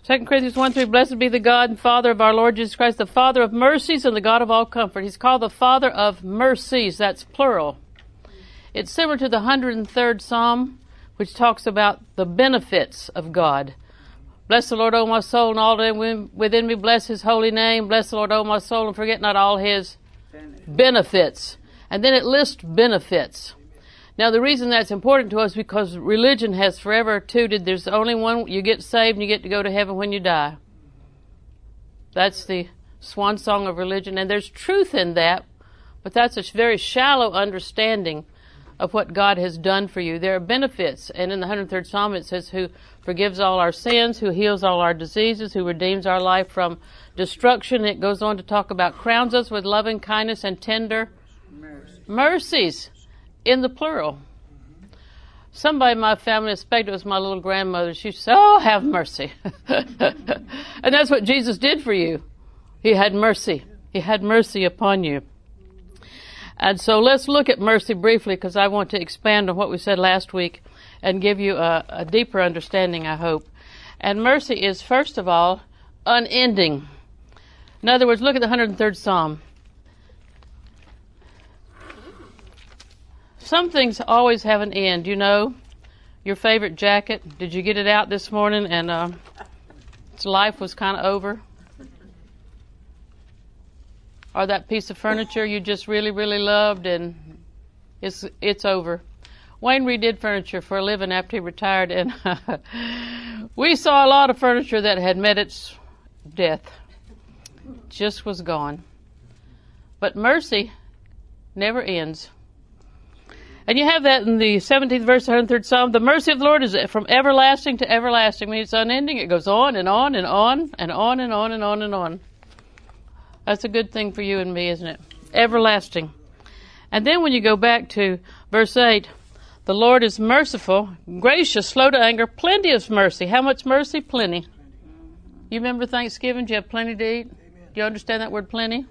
2 Corinthians 1:3, blessed be the God and Father of our Lord Jesus Christ, the Father of mercies and the God of all comfort. He's called the Father of mercies. That's plural. It's similar to the 103rd Psalm, which talks about the benefits of God. Bless the Lord, O my soul, and all that within me. Bless his holy name. Bless the Lord, O my soul, and forget not all his benefits. And then it lists benefits. Now, the reason that's important to us is because religion has forever tooted there's only one, you get saved and you get to go to heaven when you die. That's the swan song of religion, and there's truth in that, but that's a very shallow understanding of what God has done for you. There are benefits, and in the 103rd Psalm it says, who forgives all our sins, who heals all our diseases, who redeems our life from destruction. It goes on to talk about crowns us with loving kindness and tender mercies. In the plural. Somebody in my family, I suspect it was my little grandmother, she said, oh, have mercy. And that's what Jesus did for you. He had mercy. He had mercy upon you. And so let's look at mercy briefly, because I want to expand on what we said last week and give you a deeper understanding, I hope. And mercy is, first of all, unending. In other words, look at the 103rd Psalm. Some things always have an end. You know, your favorite jacket, did you get it out this morning and its life was kind of over? Or that piece of furniture you just really, really loved and it's over. Wayne redid furniture for a living after he retired, and we saw a lot of furniture that had met its death. Just was gone. But mercy never ends. And you have that in the 17th verse, 103rd Psalm. The mercy of the Lord is from everlasting to everlasting. I mean, it's unending. It goes on and on and on and on and on and on and on. That's a good thing for you and me, isn't it? Everlasting. And then when you go back to verse 8, the Lord is merciful, gracious, slow to anger, plenty of mercy. How much mercy? Plenty. You remember Thanksgiving? Do you have plenty to eat? Do you understand that word, plenty?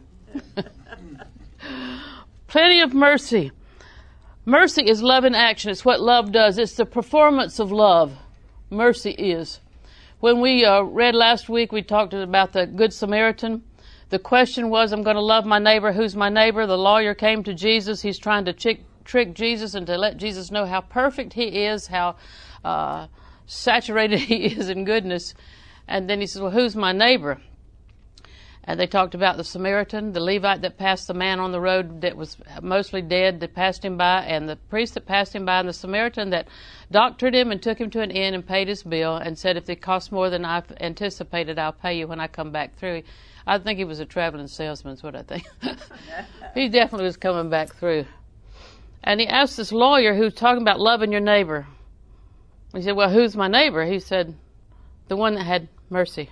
Plenty of mercy. Mercy is love in action. It's what love does. It's the performance of love. Mercy is. When we read last week, we talked about the Good Samaritan. The question was, I'm going to love my neighbor. Who's my neighbor? The lawyer came to Jesus. He's trying to trick Jesus and to let Jesus know how perfect he is, how saturated he is in goodness. And then he says, well, who's my neighbor? And they talked about the Samaritan, the Levite that passed the man on the road that was mostly dead that passed him by, and the priest that passed him by, and the Samaritan that doctored him and took him to an inn and paid his bill and said, if it costs more than I've anticipated, I'll pay you when I come back through. I think he was a traveling salesman is what I think. He definitely was coming back through. And he asked this lawyer who's talking about loving your neighbor. He said, well, who's my neighbor? He said, the one that had mercy.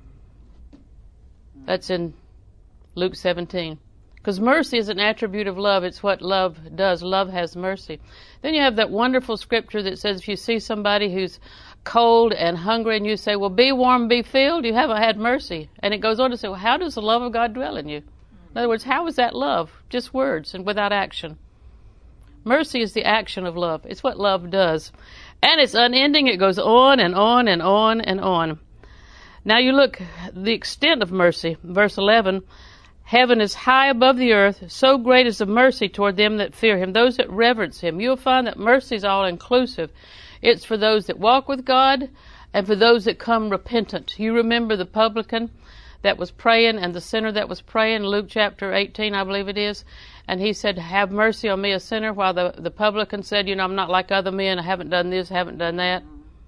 That's in Luke 17. Because mercy is an attribute of love. It's what love does. Love has mercy. Then you have that wonderful scripture that says if you see somebody who's cold and hungry and you say, well, be warm, be filled, you haven't had mercy. And it goes on to say, well, how does the love of God dwell in you? In other words, how is that love? Just words and without action. Mercy is the action of love. It's what love does. And it's unending. It goes on and on and on and on. Now you look, the extent of mercy. Verse 11, heaven is high above the earth, so great is the mercy toward them that fear him, those that reverence him. You'll find that mercy is all inclusive. It's for those that walk with God and for those that come repentant. You remember the publican that was praying and the sinner that was praying, Luke chapter 18, I believe it is. And he said, have mercy on me, a sinner, while the publican said, I'm not like other men. I haven't done this, haven't done that.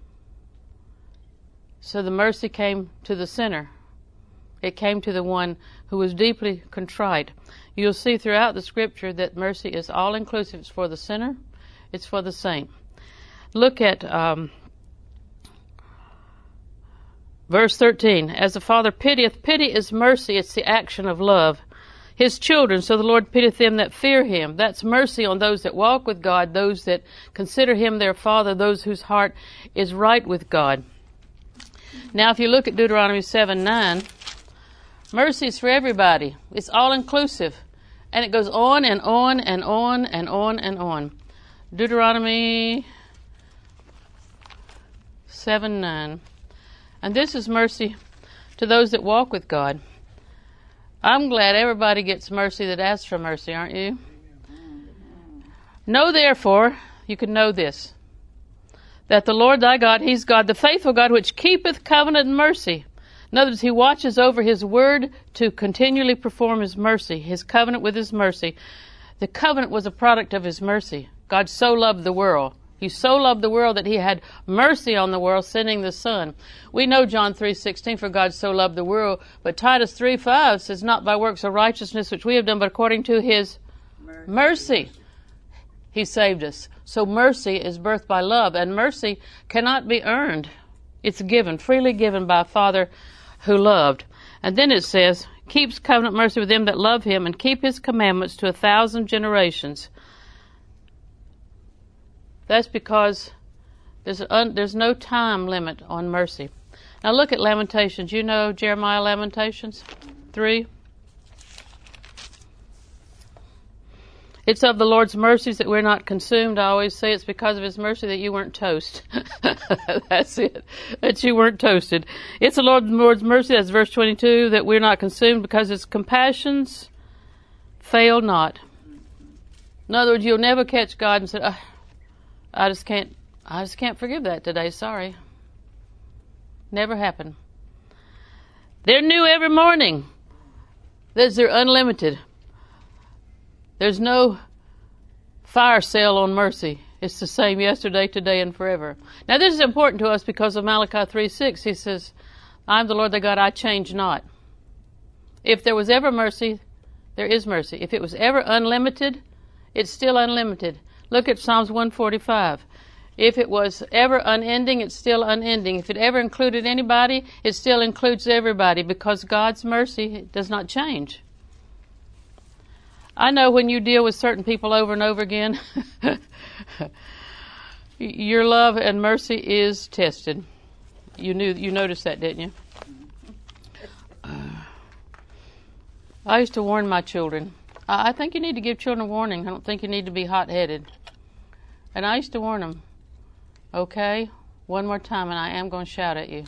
So the mercy came to the sinner. It came to the one who was deeply contrite. You'll see throughout the scripture that mercy is all-inclusive. It's for the sinner. It's for the saint. Look at verse 13. As the Father pitieth, pity is mercy. It's the action of love. His children, so the Lord pitieth them that fear him. That's mercy on those that walk with God, those that consider him their Father, those whose heart is right with God. Now, if you look at Deuteronomy 7:9, mercy is for everybody. It's all-inclusive. And it goes on and on and on and on and on. Deuteronomy 7:9. And this is mercy to those that walk with God. I'm glad everybody gets mercy that asks for mercy, aren't you? Know therefore, you can know this, that the Lord thy God, He's God, the faithful God, which keepeth covenant and mercy. In other words, He watches over His word to continually perform His mercy, His covenant with His mercy. The covenant was a product of His mercy. God so loved the world. He so loved the world that He had mercy on the world, sending the Son. We know John 3:16, for God so loved the world. But Titus 3:5 says, not by works of righteousness which we have done, but according to His mercy. He saved us. So mercy is birthed by love, and mercy cannot be earned. It's given, freely given by a Father who loved. And then it says, keeps covenant mercy with them that love Him and keep His commandments to 1,000 generations. That's because there's no time limit on mercy. Now look at Lamentations. You know Jeremiah Lamentations 3? It's of the Lord's mercies that we're not consumed. I always say it's because of His mercy that you weren't toast. That's it. That you weren't toasted. It's the Lord's mercy, that's verse 22, that we're not consumed because His compassions fail not. In other words, you'll never catch God and say, oh, I just can't forgive that today. Sorry. Never happened. They're new every morning. They're unlimited. There's no fire sale on mercy. It's the same yesterday, today, and forever. Now this is important to us because of Malachi 3:6. He says, I'm the Lord thy God, I change not. If there was ever mercy, there is mercy. If it was ever unlimited, it's still unlimited. Look at Psalms 145. If it was ever unending, it's still unending. If it ever included anybody, it still includes everybody because God's mercy does not change. I know when you deal with certain people over and over again, your love and mercy is tested. You noticed that, didn't you? I used to warn my children. I think you need to give children a warning. I don't think you need to be hot-headed. And I used to warn them, okay, one more time and I am going to shout at you.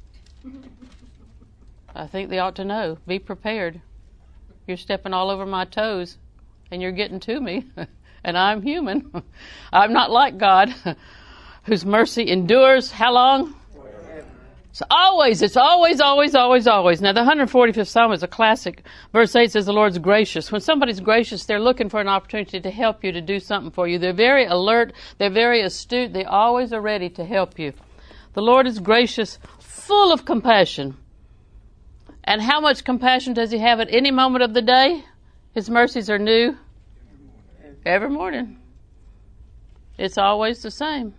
I think they ought to know. Be prepared. You're stepping all over my toes and you're getting to me. And I'm human. I'm not like God, whose mercy endures how long? It's always. Now, the 145th Psalm is a classic. Verse 8 says the Lord's gracious. When somebody's gracious, they're looking for an opportunity to help you, to do something for you. They're very alert. They're very astute. They always are ready to help you. The Lord is gracious, full of compassion. And how much compassion does He have at any moment of the day? His mercies are new every morning. It's always the same.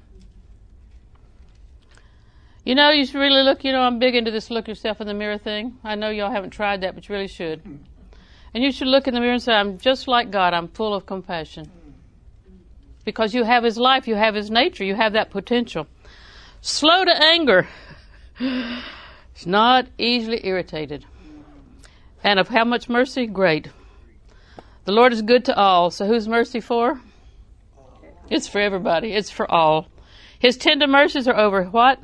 You know, you should really look, I'm big into this look yourself in the mirror thing. I know y'all haven't tried that, but you really should. And you should look in the mirror and say, I'm just like God. I'm full of compassion. Because you have His life. You have His nature. You have that potential. Slow to anger. It's not easily irritated. And of how much mercy? Great. The Lord is good to all. So who's mercy for? It's for everybody. It's for all. His tender mercies are over what?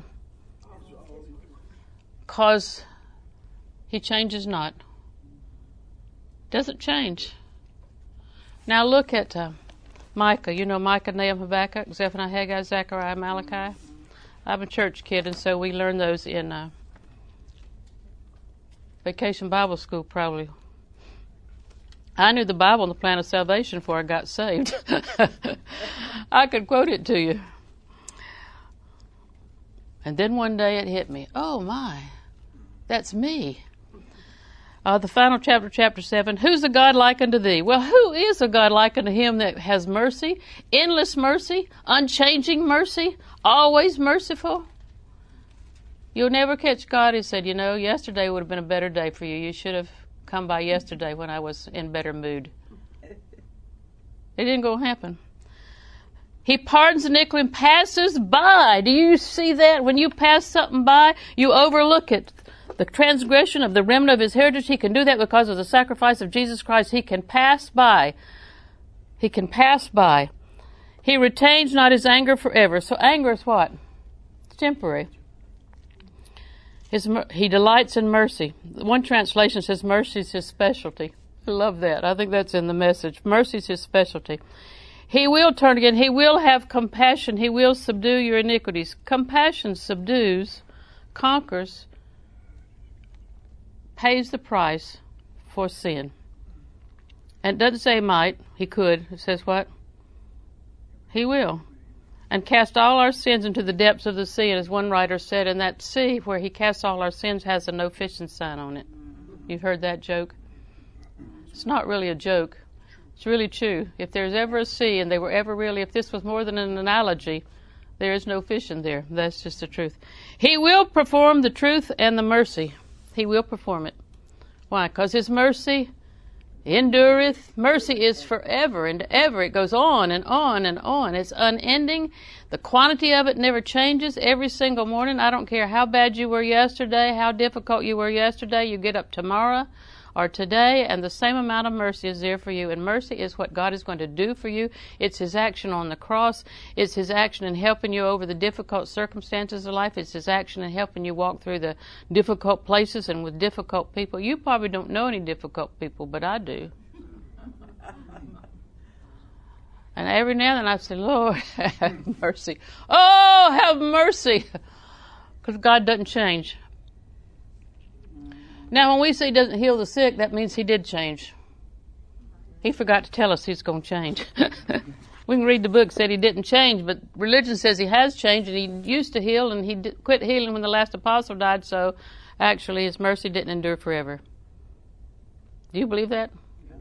Because He changes not. Doesn't change. Now look at Micah. You know Micah, Nahum, Habakkuk, Zephaniah, Haggai, Zechariah, Malachi. I'm a church kid, and so we learn those in Vacation Bible School probably. I knew the Bible and the plan of salvation before I got saved. I could quote it to you. And then one day it hit me. Oh my, that's me. The final chapter, chapter 7. Who's a God like unto thee? Well, who is a God like unto Him that has mercy, endless mercy, unchanging mercy, always merciful? You'll never catch God who said, yesterday would have been a better day for you. You should have come by yesterday when I was in better mood. It didn't go happen. He pardons iniquity and passes by. Do you see that? When you pass something by, you overlook it. The transgression of the remnant of His heritage, He can do that because of the sacrifice of Jesus Christ. He can pass by. He can pass by. He retains not His anger forever. So anger is what? It's temporary. He delights in mercy. One translation says mercy is his specialty. I love that. I think that's in the Message. Mercy is his specialty. He will turn again. He will have compassion. He will subdue your iniquities. Compassion subdues, conquers, pays the price for sin. And it doesn't say might. He could. It says what? He will. And cast all our sins into the depths of the sea. And as one writer said, and that sea where he casts all our sins has a no fishing sign on it. You've heard that joke? It's not really a joke. It's really true. If there's ever a sea, and they were ever really, if this was more than an analogy, there is no fishing there. That's just the truth. He will perform the truth and the mercy. He will perform it. Why? Because his mercy endureth. Mercy is forever and ever. It goes on and on and on. It's unending. The quantity of it never changes every single morning. I don't care how bad you were yesterday, how difficult you were yesterday. You get up tomorrow or today, and the same amount of mercy is there for you. And mercy is what God is going to do for you. It's his action on the cross. It's his action in helping you over the difficult circumstances of life. It's his action in helping you walk through the difficult places and with difficult people. You probably don't know any difficult people, but I do. And every now and then I say, Lord, have mercy. Oh, have mercy. Because God doesn't change. Now, when we say he doesn't heal the sick, that means he did change. He forgot to tell us he's going to change. We can read the book, said he didn't change, but religion says he has changed, and he used to heal, and he quit healing when the last apostle died, so actually his mercy didn't endure forever. Do you believe that?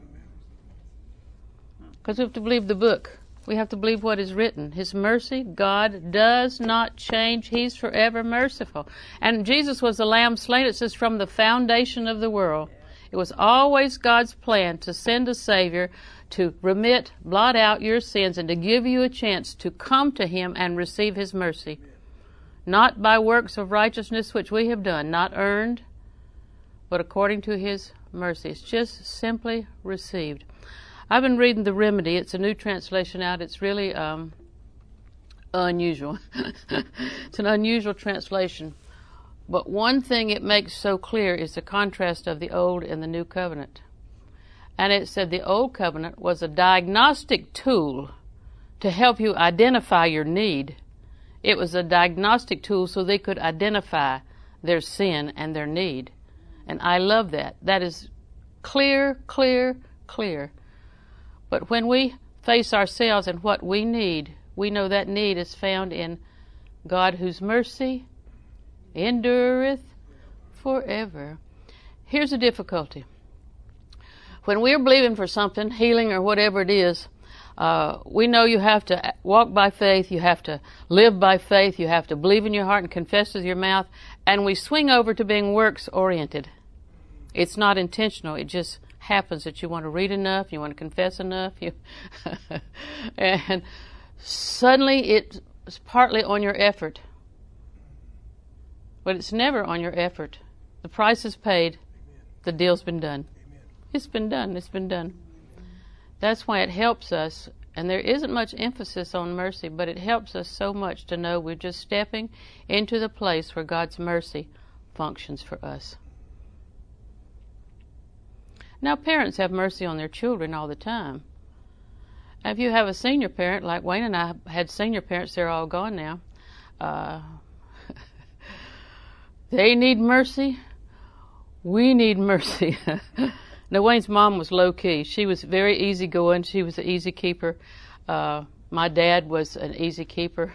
Because we have to believe the book. We have to believe what is written. His mercy, God does not change. He's forever merciful. And Jesus was the lamb slain, it says, from the foundation of the world. It was always God's plan to send a Savior to remit, blot out your sins, and to give you a chance to come to him and receive his mercy. Not by works of righteousness which we have done, not earned, but according to his mercy. It's just simply received. I've been reading The Remedy. It's a new translation out. It's really unusual. It's an unusual translation. But one thing it makes so clear is the contrast of the Old and the New Covenant. And it said the Old Covenant was a diagnostic tool to help you identify your need. It was a diagnostic tool so they could identify their sin and their need. And I love that. That is clear, clear, clear. But when we face ourselves and what we need, we know that need is found in God whose mercy endureth forever. Here's the difficulty. When we're believing for something, healing or whatever it is, we know you have to walk by faith, you have to live by faith, you have to believe in your heart and confess with your mouth, and we swing over to being works-oriented. It's not intentional, it just happens that you want to read enough, you want to confess enough, and suddenly it's partly on your effort. But it's never on your effort. The price is paid. The deal's been done. It's been done. It's been done. That's why it helps us, and there isn't much emphasis on mercy, but it helps us so much to know we're just stepping into the place where God's mercy functions for us. Now, parents have mercy on their children all the time. If you have a senior parent, like Wayne and I had senior parents, they're all gone now. They need mercy. We need mercy. Now, Wayne's mom was low-key. She was very easygoing. She was an easy keeper. My dad was an easy keeper.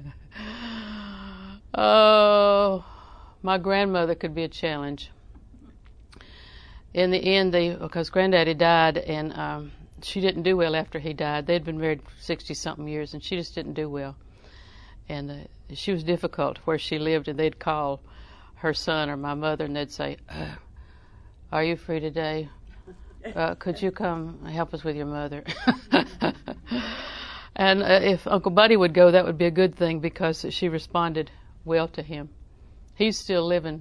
Oh, my grandmother could be a challenge. In the end, because Granddaddy died, and she didn't do well after he died. They'd been married 60-something years, and she just didn't do well. And she was difficult where she lived, and they'd call her son or my mother, and they'd say, "Are you free today? Could you come help us with your mother?" And if Uncle Buddy would go, that would be a good thing because she responded well to him. He's still living.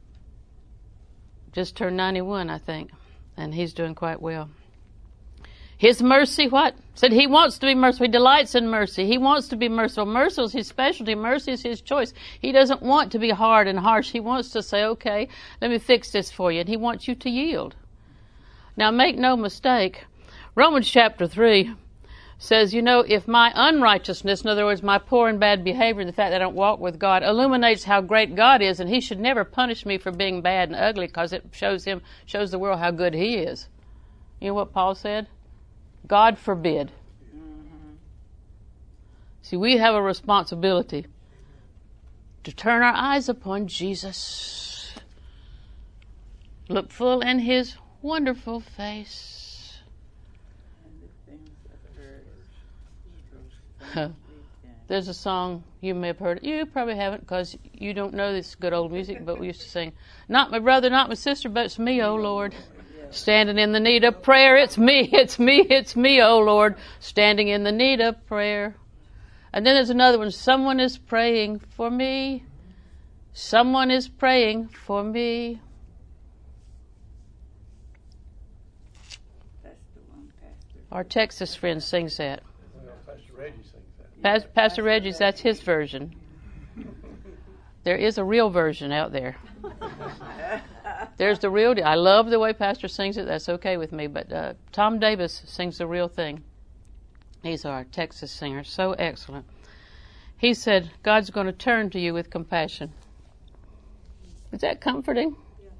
Just turned 91, I think, and he's doing quite well. His mercy, what? Said he wants to be merciful. He delights in mercy. He wants to be merciful. Mercy is his specialty. Mercy is his choice. He doesn't want to be hard and harsh. He wants to say, okay, let me fix this for you. And he wants you to yield. Now, make no mistake. Romans chapter 3 says, if my unrighteousness, in other words, my poor and bad behavior, the fact that I don't walk with God, illuminates how great God is, and he should never punish me for being bad and ugly because it shows the world how good he is. You know what Paul said? God forbid. Mm-hmm. See, we have a responsibility to turn our eyes upon Jesus. Look full in his wonderful face. There's a song, you may have heard it. You probably haven't because you don't know this good old music, but we used to sing, not my brother, not my sister, but it's me, oh Lord. Standing in the need of prayer, it's me, oh Lord, standing in the need of prayer. And then there's another one, someone is praying for me. Someone is praying for me. That's the one, Pastor. Our Texas friend sings that. Pastor Reggie sings that. Pastor Reggie's, that's his version. There is a real version out there. There's the real deal. I love the way Pastor sings it. That's okay with me. But Tom Davis sings the real thing. He's our Texas singer. So excellent. He said, God's going to turn to you with compassion. Is that comforting?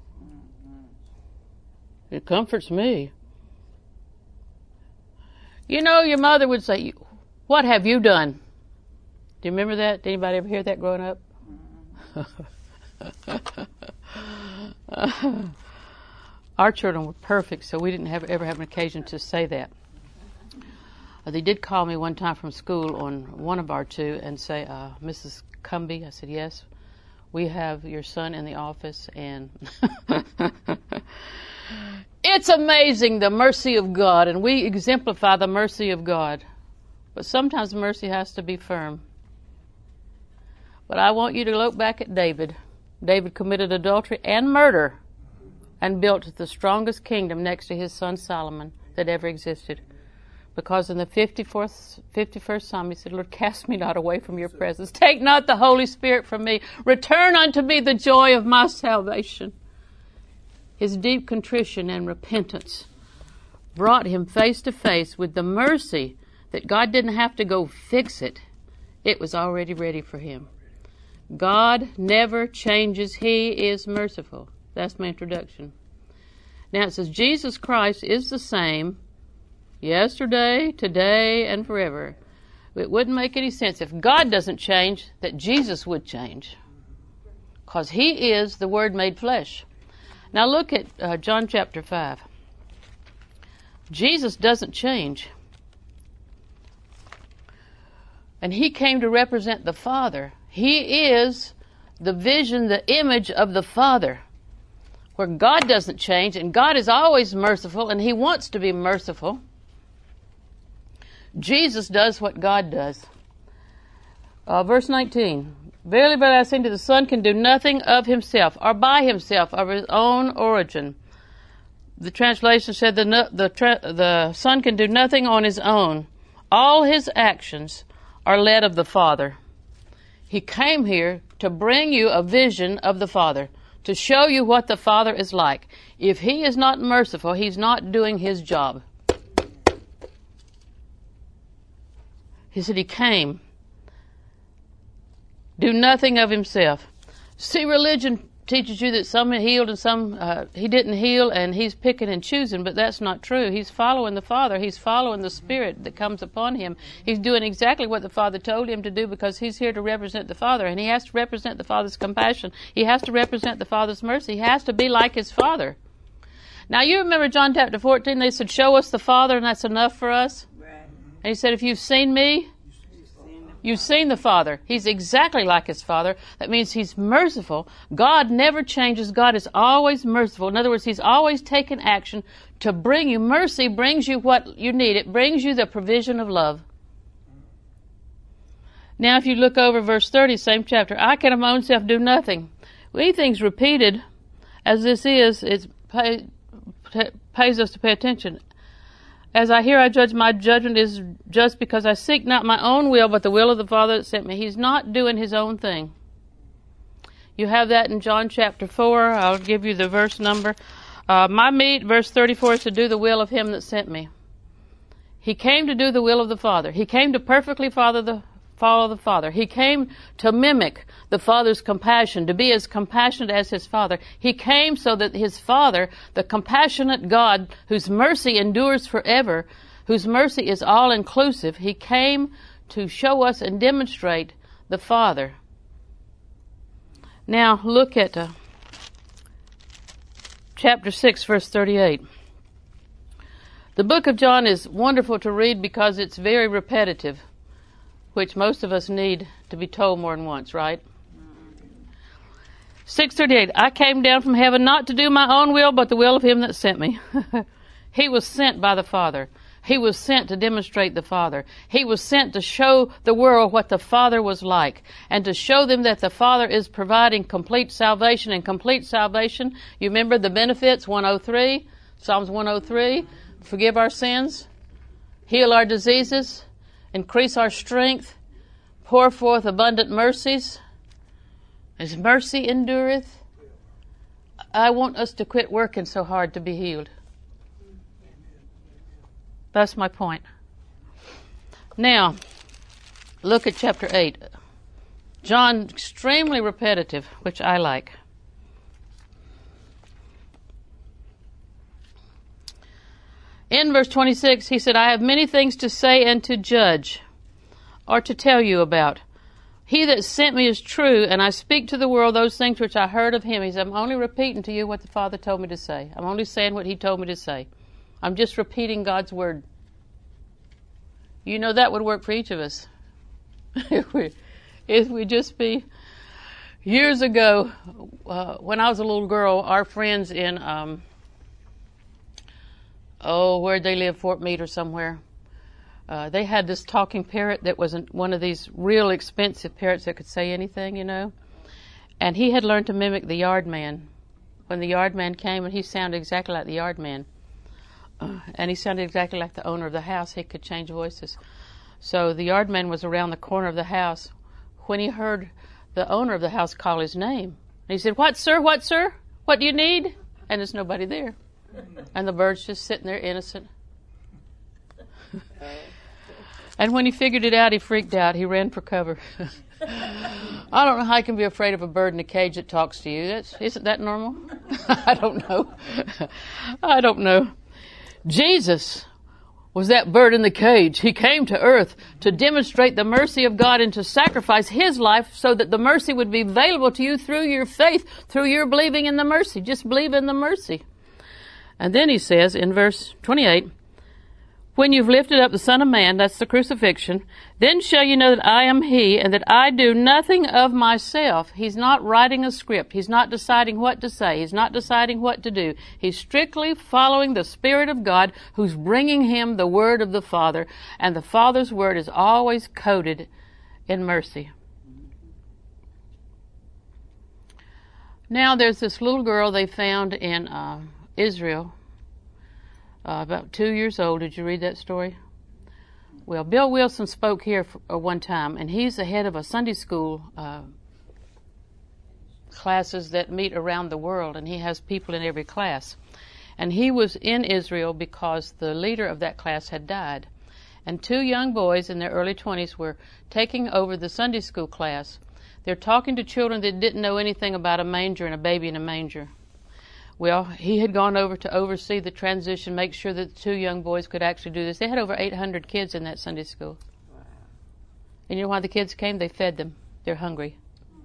It comforts me. Your mother would say, what have you done? Do you remember that? Did anybody ever hear that growing up? Our children were perfect, so we didn't ever have an occasion to say that. They did call me one time from school on one of our two and say, Mrs. Cumby, I said, yes, we have your son in the office, and it's amazing the mercy of God, and we exemplify the mercy of God. But sometimes mercy has to be firm. But I want you to look back at David. David committed adultery and murder and built the strongest kingdom next to his son Solomon that ever existed. Because in the 51st Psalm, he said, Lord, cast me not away from your presence. Take not the Holy Spirit from me. Return unto me the joy of my salvation. His deep contrition and repentance brought him face to face with the mercy that God didn't have to go fix it. It was already ready for him. God never changes. He is merciful. That's my introduction. Now it says Jesus Christ is the same yesterday, today, and forever. It wouldn't make any sense if God doesn't change that Jesus would change. Because he is the Word made flesh. Now look at John chapter 5. Jesus doesn't change. And he came to represent the Father. He is the vision, the image of the Father, where God doesn't change, and God is always merciful, and he wants to be merciful. Jesus does what God does. Verse 19. Verily, verily, I say unto you, the Son can do nothing of himself, or by himself, of his own origin. The translation said the Son can do nothing on his own. All his actions are led of the Father. He came here to bring you a vision of the Father, to show you what the Father is like. If he is not merciful, he's not doing his job. He said he came. Do nothing of himself. See, religion teaches you that some healed and some he didn't heal, and he's picking and choosing, but that's not true. He's following the Father. He's following the Spirit that comes upon him. He's doing exactly what the Father told him to do because he's here to represent the Father, and he has to represent the Father's compassion. He has to represent the Father's mercy. He has to be like his Father. Now, you remember John chapter 14, they said, show us the Father, and that's enough for us. Right. And he said, if you've seen me, you've seen the Father. He's exactly like his Father. That means he's merciful. God never changes. God is always merciful. In other words, he's always taken action to bring you. Mercy brings you what you need. It brings you the provision of love. Now, if you look over verse 30, same chapter, I can of my own self do nothing. Well, anything's repeated, as this is, it pays us to pay attention. As I hear, I judge, my judgment is just, because I seek not my own will, but the will of the Father that sent me. He's not doing his own thing. You have that in John chapter 4. I'll give you the verse number. My meat, verse 34, is to do the will of him that sent me. He came to do the will of the Father. He came to perfectly follow the Father. He came to mimic the Father's compassion, to be as compassionate as his Father. He came so that his Father, the compassionate God, whose mercy endures forever, whose mercy is all-inclusive, he came to show us and demonstrate the Father. Now, look at chapter 6, verse 38. The book of John is wonderful to read because it's very repetitive, which most of us need to be told more than once, right? 6:38, I came down from heaven not to do my own will, but the will of him that sent me. He was sent by the Father. He was sent to demonstrate the Father. He was sent to show the world what the Father was like, and to show them that the Father is providing complete salvation. And complete salvation, you remember the benefits, 103, Psalms 103, forgive our sins, heal our diseases, increase our strength, pour forth abundant mercies. His mercy endureth. I want us to quit working so hard to be healed. That's my point. Now, look at chapter 8. John, extremely repetitive, which I like. In verse 26, he said, I have many things to say and to judge, or to tell you about. He that sent me is true, and I speak to the world those things which I heard of him. He said, I'm only repeating to you what the Father told me to say. I'm only saying what he told me to say. I'm just repeating God's word. You know that would work for each of us. if we just be... Years ago, when I was a little girl, our friends in... where'd they live? Fort Meade or somewhere. They had this talking parrot that wasn't one of these real expensive parrots that could say anything, you know. And he had learned to mimic the yard man. When the yard man came, and he sounded exactly like the yard man. And he sounded exactly like the owner of the house. He could change voices. So the yard man was around the corner of the house when he heard the owner of the house call his name. And he said, What, sir? What, sir? What do you need? And there's nobody there. And the bird's just sitting there innocent. And when he figured it out, he freaked out. He ran for cover. I don't know how you can be afraid of a bird in a cage that talks to you. Isn't that normal? I don't know. I don't know. Jesus was that bird in the cage. He came to earth to demonstrate the mercy of God and to sacrifice his life so that the mercy would be available to you through your faith, through your believing in the mercy. Just believe in the mercy. And then he says in verse 28, when you've lifted up the Son of Man, that's the crucifixion, then shall you know that I am he, and that I do nothing of myself. He's not writing a script. He's not deciding what to say. He's not deciding what to do. He's strictly following the Spirit of God, who's bringing him the word of the Father, and the Father's word is always coded in mercy. Now there's this little girl they found in Israel, about 2 years old. Did you read that story? Well, Bill Wilson spoke here one time, and he's the head of a Sunday school classes that meet around the world, and he has people in every class. And he was in Israel because the leader of that class had died. And 2 young boys in their early 20s were taking over the Sunday school class. They're talking to children that didn't know anything about a manger and a baby in a manger. Well, he had gone over to oversee the transition, make sure that the 2 young boys could actually do this. They had over 800 kids in that Sunday school. Wow. And you know why the kids came? They fed them. They're hungry.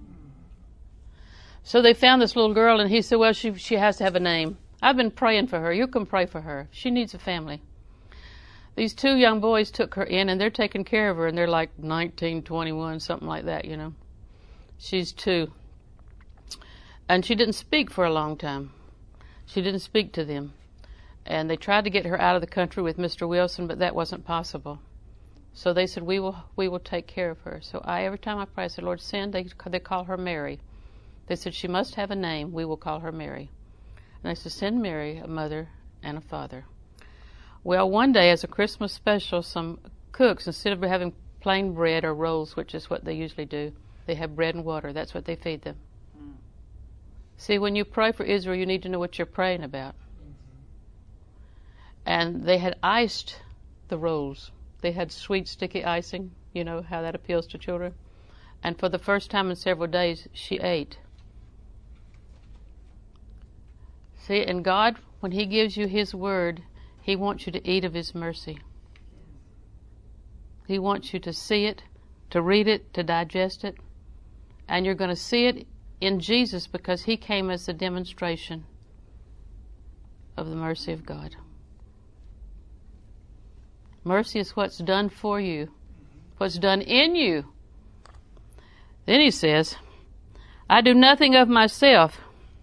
So they found this little girl, and he said, well, she has to have a name. I've been praying for her. You can pray for her. She needs a family. These 2 young boys took her in, and they're taking care of her, and they're like 19, 21, something like that, you know. She's 2. And she didn't speak for a long time. She didn't speak to them. And they tried to get her out of the country with Mr. Wilson, but that wasn't possible. So they said, we will take care of her. So every time I pray, I said, Lord, send. They call her Mary. They said, she must have a name. We will call her Mary. And they said, send Mary a mother and a father. Well, one day as a Christmas special, some cooks, instead of having plain bread or rolls, which is what they usually do, they have bread and water. That's what they feed them. See, when you pray for Israel, you need to know what you're praying about. And they had iced the rolls. They had sweet, sticky icing. You know how that appeals to children. And for the first time in several days, she ate. See, and God, when He gives you His word, He wants you to eat of His mercy. He wants you to see it, to read it, to digest it. And you're going to see it in Jesus because He came as a demonstration of the mercy of God. Mercy is what's done for you, what's done in you. Then He says, I do nothing of myself.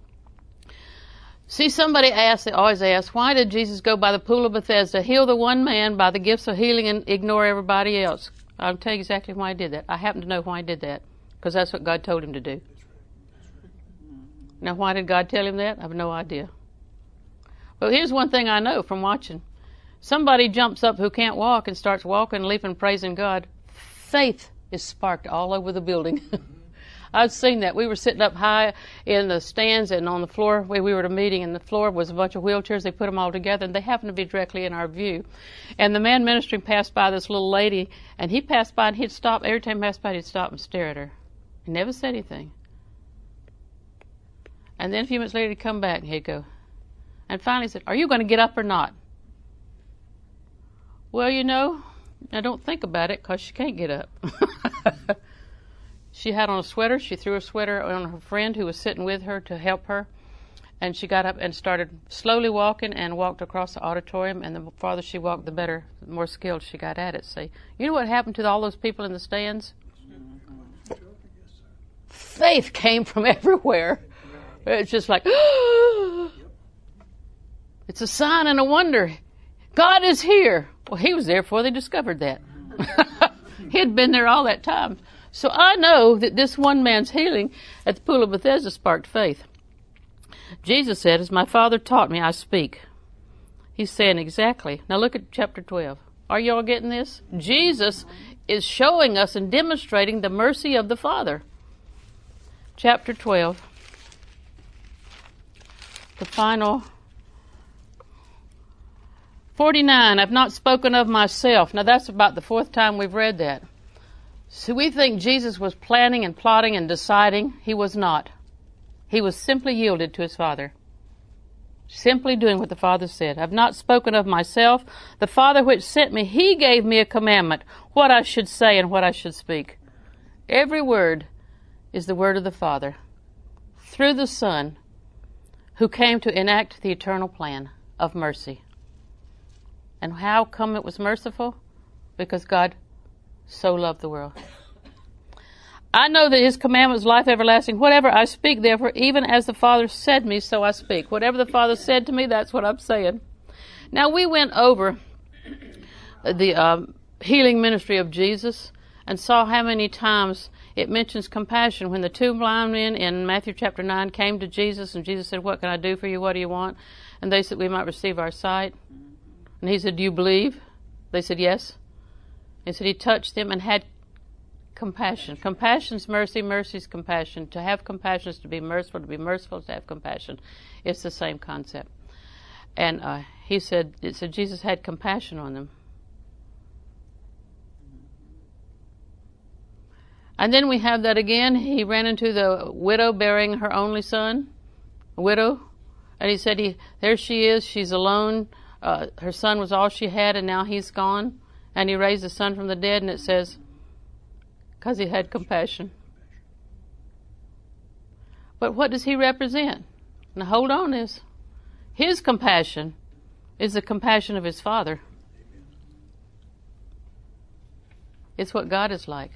See, somebody always asks, why did Jesus go by the pool of Bethesda, heal the one man by the gifts of healing and ignore everybody else? I'll tell you exactly why He did that. I happen to know why He did that, because that's what God told Him to do. Now, why did God tell Him that? I have no idea. But here's one thing I know from watching. Somebody jumps up who can't walk and starts walking, leaping, praising God. Faith is sparked all over the building. I've seen that. We were sitting up high in the stands and on the floor where we were at a meeting, and the floor was a bunch of wheelchairs. They put them all together, and they happened to be directly in our view. And the man ministering passed by this little lady, and he passed by and he'd stop. Every time he passed by, he'd stop and stare at her. He never said anything. And then a few minutes later, he'd come back and he'd go. And finally he said, are you going to get up or not? Well, you know, I don't think about it because she can't get up. She had on a sweater. She threw a sweater on her friend who was sitting with her to help her. And she got up and started slowly walking and walked across the auditorium. And the farther she walked, the better, the more skilled she got at it. See, you know what happened to all those people in the stands? Faith came from everywhere. It's just like, it's a sign and a wonder. God is here. Well, He was there before they discovered that. He had been there all that time. So I know that this one man's healing at the pool of Bethesda sparked faith. Jesus said, as my Father taught me, I speak. He's saying exactly. Now look at chapter 12. Are you all getting this? Jesus is showing us and demonstrating the mercy of the Father. Chapter 12. The final 49, I've not spoken of myself. Now that's about the fourth time we've read that. So we think Jesus was planning and plotting and deciding. He was not. He was simply yielded to His Father. Simply doing what the Father said. I've not spoken of myself. The Father which sent me, He gave me a commandment, what I should say and what I should speak. Every word is the word of the Father through the Son who came to enact the eternal plan of mercy. And how come it was merciful? Because God so loved the world. I know that His commandment is life everlasting. Whatever I speak, therefore, even as the Father said me, so I speak. Whatever the Father said to me, that's what I'm saying. Now, we went over the healing ministry of Jesus and saw how many times it mentions compassion. When the two blind men in Matthew chapter 9 came to Jesus, and Jesus said, what can I do for you? What do you want? And they said, we might receive our sight. And He said, do you believe? They said, yes. He said He touched them and had compassion. Compassion's mercy, mercy's compassion. To have compassion is to be merciful is to have compassion. It's the same concept. And it said Jesus had compassion on them. And then we have that again. He ran into the widow bearing her only son, a widow. And He said, there she is, she's alone. Her son was all she had, and now he's gone. And He raised the son from the dead, and it says, because He had compassion. But what does He represent? Now hold on this. His compassion is the compassion of His Father. It's what God is like.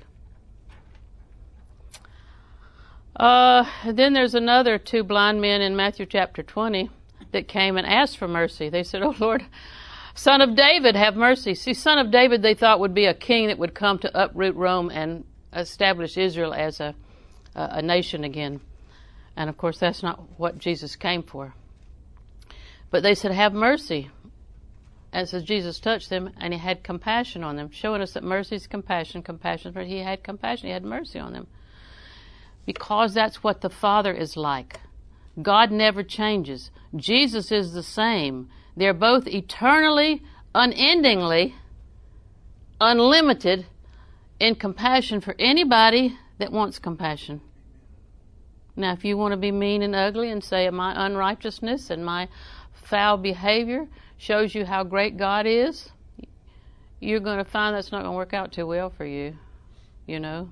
Then there's another two blind men in Matthew chapter 20 that came and asked for mercy. They said, oh Lord, Son of David, have mercy. See, Son of David they thought would be a king that would come to uproot Rome and establish Israel as a nation again. And of course that's not what Jesus came for. But they said, have mercy. And it says Jesus touched them and he had compassion on them, showing us that mercy is compassion, but he had compassion, he had mercy on them. Because that's what the Father is like. God never changes. Jesus is the same. They're both eternally, unendingly, unlimited in compassion for anybody that wants compassion. Now, if you want to be mean and ugly and say my unrighteousness and my foul behavior shows you how great God is, you're going to find that's not going to work out too well for you, you know.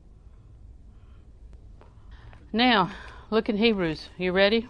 Now, look in Hebrews. You ready?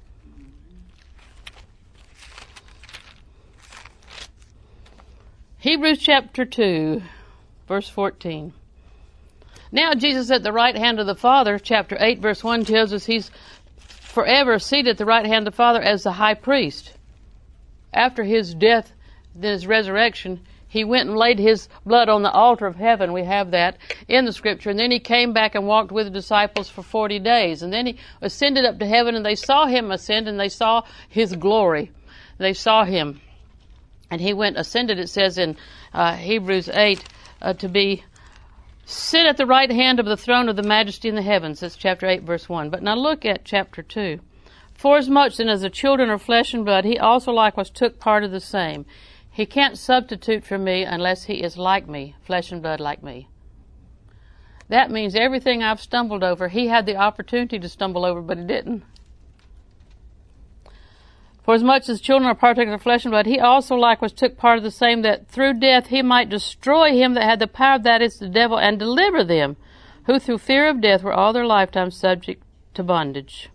Hebrews chapter 2, verse 14. Now Jesus at the right hand of the Father, chapter 8, verse 1 tells us he's forever seated at the right hand of the Father as the high priest. After his death, then his resurrection, he went and laid his blood on the altar of heaven. We have that in the scripture. And then he came back and walked with the disciples for 40 days. And then he ascended up to heaven, and they saw him ascend, and they saw his glory. They saw him. And he ascended, it says in Hebrews 8, to be sit at the right hand of the throne of the majesty in the heavens. That's chapter 8, verse 1. But now look at chapter 2. Forasmuch then as the children are flesh and blood, he also likewise took part of the same. He can't substitute for me unless he is like me, flesh and blood like me. That means everything I've stumbled over, he had the opportunity to stumble over, but he didn't. For as much as children are partakers of flesh and blood, he also likewise took part of the same, that through death he might destroy him that had the power, that is the devil, and deliver them, who through fear of death were all their lifetime subject to bondage.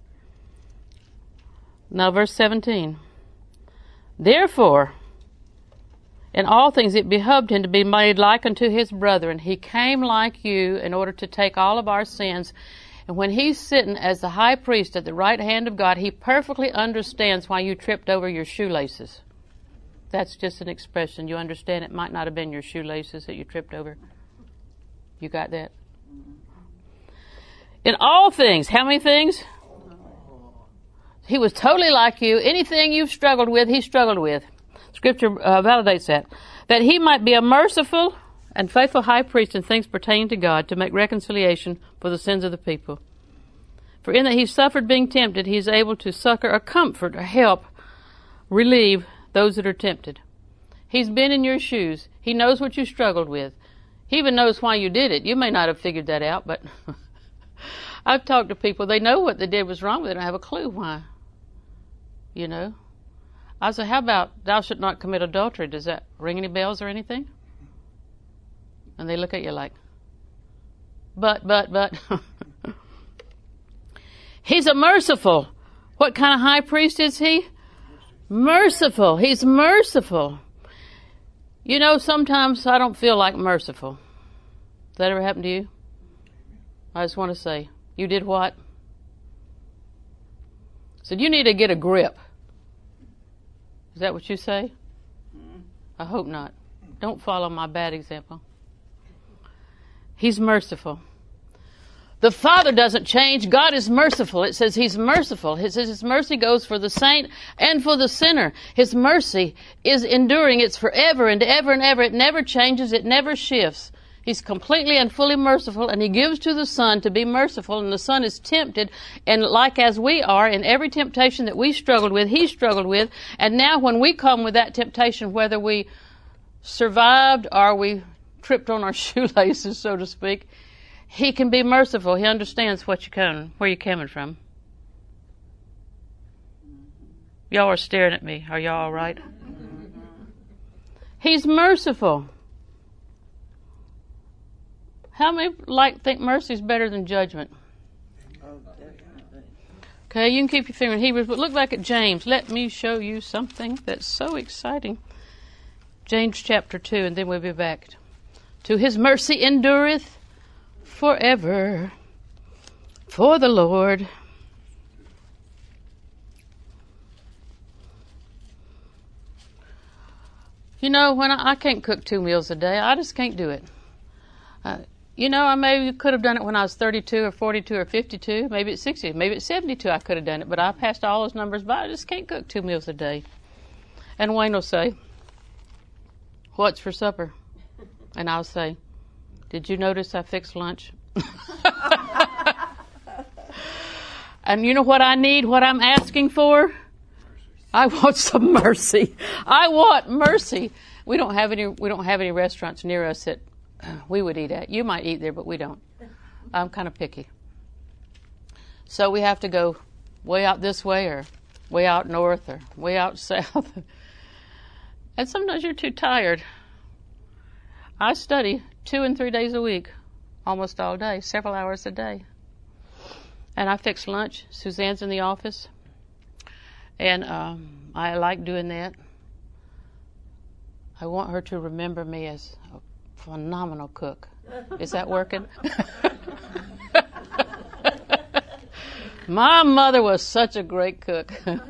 Now verse 17. Therefore, in all things it behoved him to be made like unto his brethren. He came like you in order to take all of our sins. And when he's sitting as the high priest at the right hand of God, he perfectly understands why you tripped over your shoelaces. That's just an expression. You understand it might not have been your shoelaces that you tripped over. You got that? In all things. How many things? He was totally like you. Anything you've struggled with, he struggled with. Scripture validates that. That he might be a merciful and faithful high priest in things pertaining to God, to make reconciliation for the sins of the people. For in that he suffered being tempted, he is able to succor or comfort or help, relieve those that are tempted. He's been in your shoes. He knows what you struggled with. He even knows why you did it. You may not have figured that out, but I've talked to people. They know what they did was wrong, but they don't have a clue why. You know? I said, how about thou shalt not commit adultery? Does that ring any bells or anything? And they look at you like, but. He's a merciful. What kind of high priest is he? Merciful. He's merciful. You know, sometimes I don't feel like merciful. Does that ever happen to you? I just want to say, you did what? Said, you need to get a grip. Is that what you say? I hope not. Don't follow my bad example. He's merciful. The Father doesn't change. God is merciful. It says he's merciful. It says his mercy goes for the saint and for the sinner. His mercy is enduring. It's forever and ever and ever. It never changes. It never shifts. He's completely and fully merciful, and he gives to the Son to be merciful, and the Son is tempted, and like as we are, in every temptation that we struggled with, he struggled with, and now when we come with that temptation, whether we survived or we tripped on our shoelaces, so to speak, he can be merciful. He understands where you're coming from. Y'all are staring at me. Are y'all all right? He's merciful. How many think mercy is better than judgment? Okay, you can keep your finger in Hebrews, but look back at James. Let me show you something that's so exciting. James chapter 2, and then we'll be back. To his mercy endureth forever for the Lord. You know, when I can't cook 2 meals a day, I just can't do it. You know, I maybe could have done it when I was 32 or 42 or 52. Maybe at 60, maybe at 72 I could have done it. But I passed all those numbers by. I just can't cook 2 meals a day. And Wayne will say, "What's for supper?" And I'll say, "Did you notice I fixed lunch?" And you know what I need, what I'm asking for? I want some mercy. I want mercy. We don't have any restaurants near us that we would eat at. You might eat there, but we don't. I'm kind of picky. So we have to go way out this way or way out north or way out south. And sometimes you're too tired. I study 2 and 3 days a week, almost all day, several hours a day. And I fix lunch. Suzanne's in the office. And I like doing that. I want her to remember me as a phenomenal cook. Is that working? My mother was such a great cook.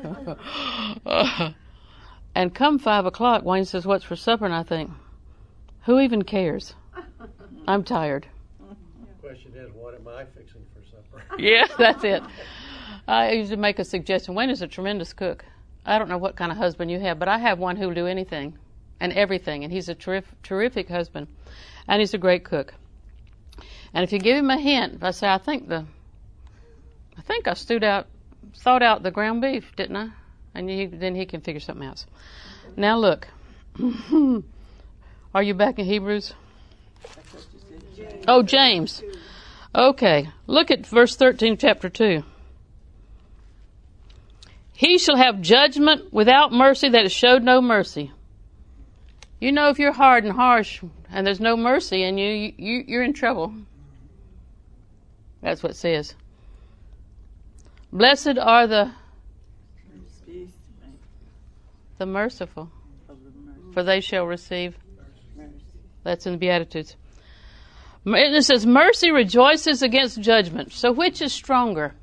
And come 5 o'clock, Wayne says, "What's for supper?" And I think, who even cares? I'm tired. The question is, what am I fixing for supper? Yeah, that's it. I usually make a suggestion. Wayne is a tremendous cook. I don't know what kind of husband you have, but I have one who will do anything and everything, and he's a terrific husband, and he's a great cook. And if you give him a hint, if I say, I think I thought out the ground beef, didn't I? And then he can figure something else. Now look, are you back in Hebrews? Oh, James. Okay, look at verse 13, chapter 2. He shall have judgment without mercy that has showed no mercy. You know, if you're hard and harsh and there's no mercy in you're in trouble. That's what it says. Blessed are the merciful, for they shall receive. That's in the Beatitudes. It says, mercy rejoices against judgment. So which is stronger?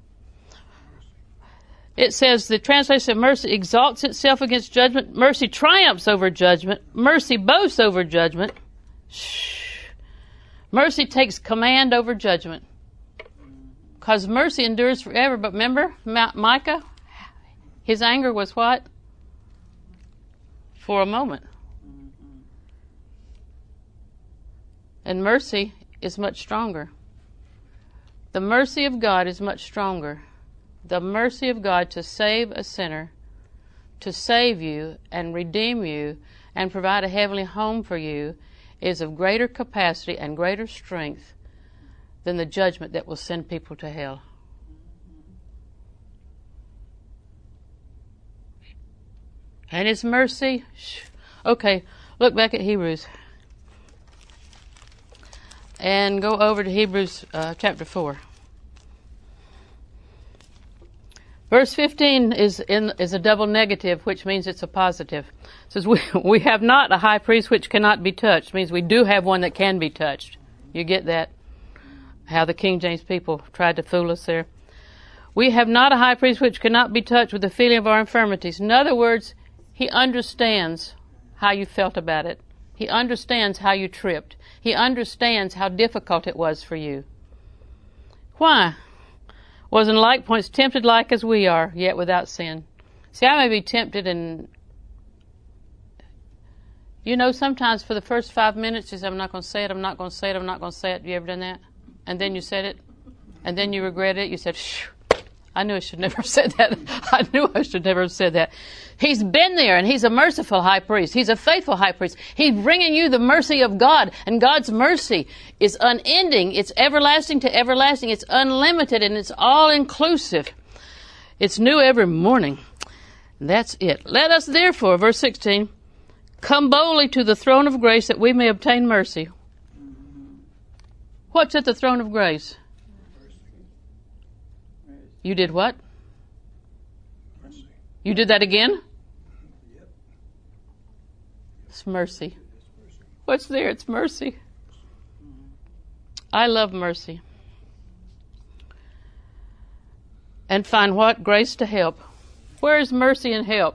It says the translation of mercy exalts itself against judgment. Mercy triumphs over judgment. Mercy boasts over judgment. Mercy takes command over judgment. Because mercy endures forever. But remember, Micah, his anger was what? For a moment. And mercy is much stronger. The mercy of God is much stronger. The mercy of God to save a sinner, to save you and redeem you and provide a heavenly home for you is of greater capacity and greater strength than the judgment that will send people to hell. And His mercy, okay, look back at Hebrews. And go over to Hebrews chapter 4. Verse 15 is a double negative, which means it's a positive. It says, we have not a high priest which cannot be touched. It means we do have one that can be touched. You get that? How the King James people tried to fool us there. We have not a high priest which cannot be touched with the feeling of our infirmities. In other words, He understands how you felt about it. He understands how you tripped. He understands how difficult it was for you. Why? Was in like points tempted like as we are, yet without sin. See, I may be tempted, and you know, sometimes for the first 5 minutes you say, I'm not going to say it, I'm not going to say it, I'm not going to say it. You ever done that? And then you said it, and then you regret it. You said, shh, I knew I should never have said that. I knew I should never have said that. He's been there, and He's a merciful high priest. He's a faithful high priest. He's bringing you the mercy of God, and God's mercy is unending. It's everlasting to everlasting. It's unlimited, and it's all-inclusive. It's new every morning. That's it. Let us therefore, verse 16, come boldly to the throne of grace that we may obtain mercy. What's at the throne of grace? You did what? Mercy. You did that again? Yep. It's mercy. What's there? It's mercy. I love mercy. And find what? Grace to help. Where is mercy and help?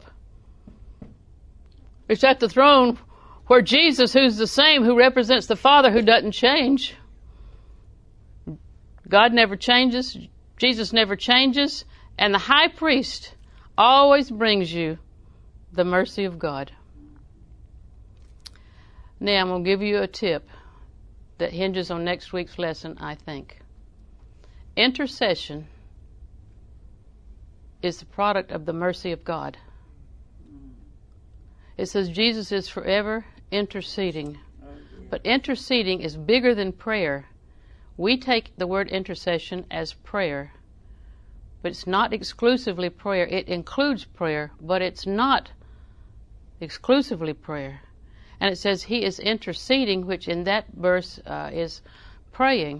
It's at the throne where Jesus, who's the same, who represents the Father, who doesn't change. God never changes. Jesus never changes, and the high priest always brings you the mercy of God. Now, I'm going to give you a tip that hinges on next week's lesson, I think. Intercession is the product of the mercy of God. It says Jesus is forever interceding. But interceding is bigger than prayer. We take the word intercession as prayer. But it's not exclusively prayer. It includes prayer, but it's not exclusively prayer. And it says he is interceding, which in that verse is praying.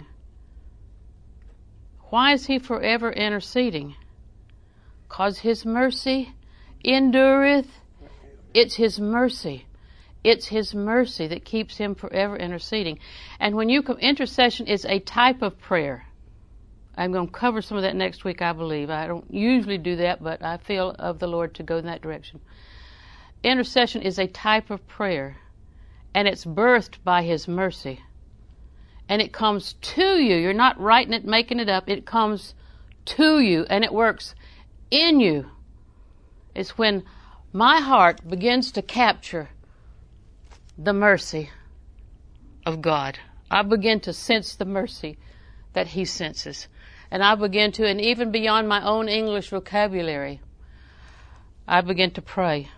Why is he forever interceding? 'Cause his mercy endureth. It's his mercy. It's his mercy that keeps him forever interceding. And when you come, intercession is a type of prayer. I'm going to cover some of that next week, I believe. I don't usually do that, but I feel of the Lord to go in that direction. Intercession is a type of prayer, and it's birthed by his mercy. And it comes to you. You're not writing it, making it up. It comes to you, and it works in you. It's when my heart begins to capture the mercy of God. I begin to sense the mercy that he senses. And I begin to, and even beyond my own English vocabulary, I begin to pray.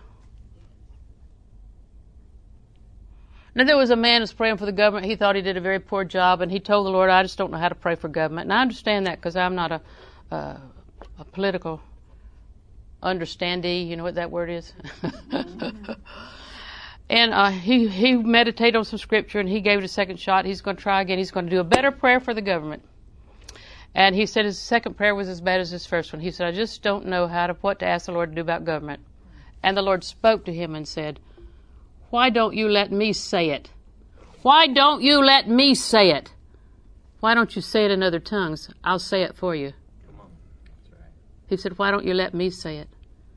Now, there was a man who was praying for the government. He thought he did a very poor job, and he told the Lord, I just don't know how to pray for government. And I understand that because I'm not a political understandee. You know what that word is? And he meditated on some scripture, and he gave it a second shot. He's going to try again. He's going to do a better prayer for the government. And he said his second prayer was as bad as his first one. He said, I just don't know what to ask the Lord to do about government. And the Lord spoke to him and said, why don't you let me say it? Why don't you let me say it? Why don't you say it in other tongues? I'll say it for you. Come on. That's right. He said, why don't you let me say it?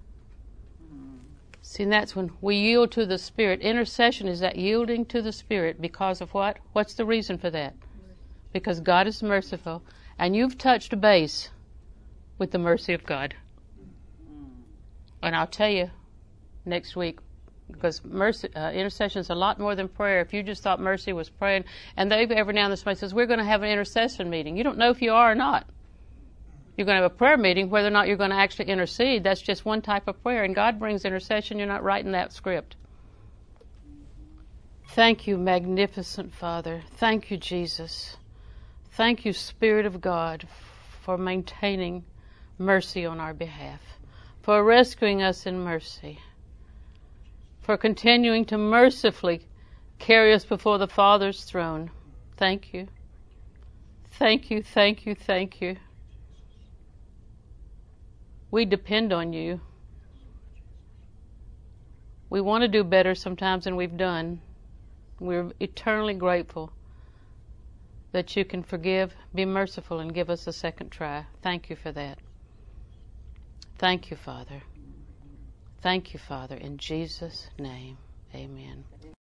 See, and that's when we yield to the Spirit. Intercession is that yielding to the Spirit because of what? What's the reason for that? Because God is merciful, and you've touched a base with the mercy of God. And I'll tell you next week, because mercy, intercession is a lot more than prayer. If you just thought mercy was praying, and every now and then somebody says, we're going to have an intercession meeting. You don't know if you are or not. You're going to have a prayer meeting. Whether or not you're going to actually intercede, that's just one type of prayer. And God brings intercession. You're not writing that script. Thank you, magnificent Father. Thank you, Jesus. Thank you, Spirit of God, for maintaining mercy on our behalf, for rescuing us in mercy, for continuing to mercifully carry us before the Father's throne. Thank you. Thank you, thank you, thank you. We depend on you. We want to do better sometimes than we've done. We're eternally grateful that you can forgive, be merciful, and give us a second try. Thank you for that. Thank you, Father. Thank you, Father. In Jesus' name, amen.